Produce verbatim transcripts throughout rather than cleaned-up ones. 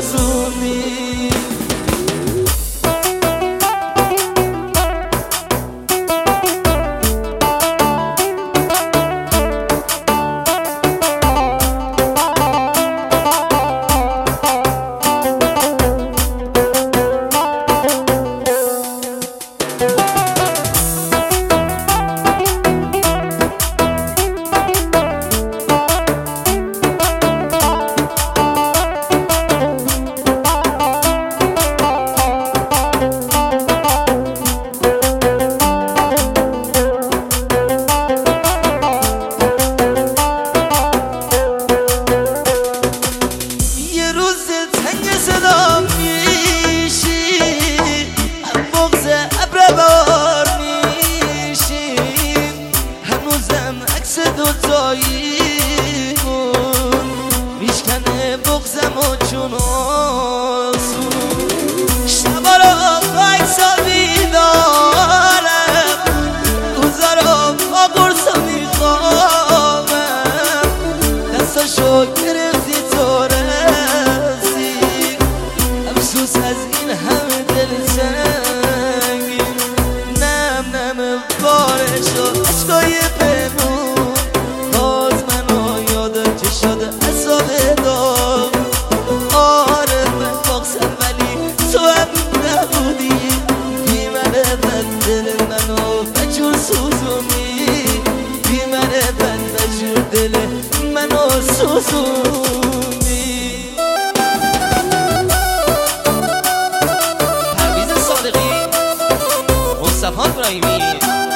سوزونی. میشکنه بغزم و چون آسون شبا را عکسا بیدارم روزا را با قرصا میخوامم دستاشو گرفتی تو رسی افسوس از این همه دل سنگی نم نم بارشو عشقای پنون باز منو یادم که شده عذاب دار آره من باقسم ولی تو هم نبودی بی منه بد دل منو بجور سوزونی بی منه بد بجور دل منو سوزونی. پرویز صادقی مصطفی ابراهیمی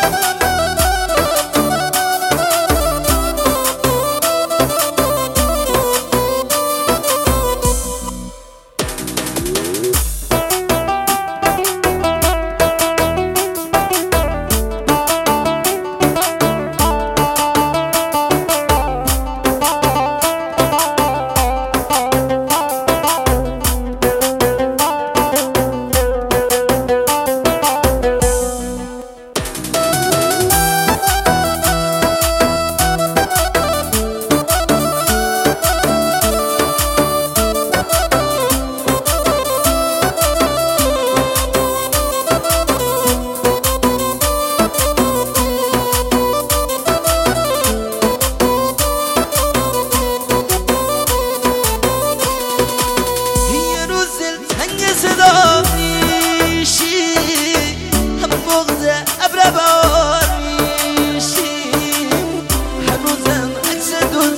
صدا میشی هم بغض ابربار میشی هنوزم عکس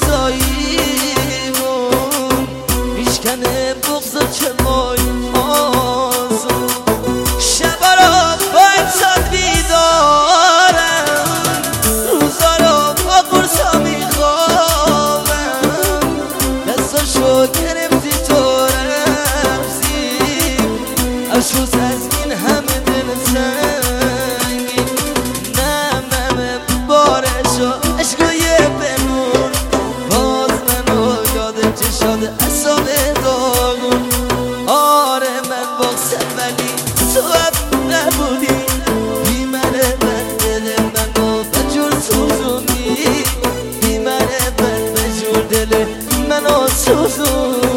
دوزاییمون میشکنه بغض چمای آزون شبا را با عکسات بیدارم روزا را با قرصا میخوابم دستاشو گرفتی تو افسوس از این همه دل سنگی نم نم بارشو عشقای بنون باز منو یادم که شده عذاب داغون آره من باقسم ولی تو هم نبودی بی منه بد دل منو بجور سوزونی بی منه بد بجور دل منو سوزونی.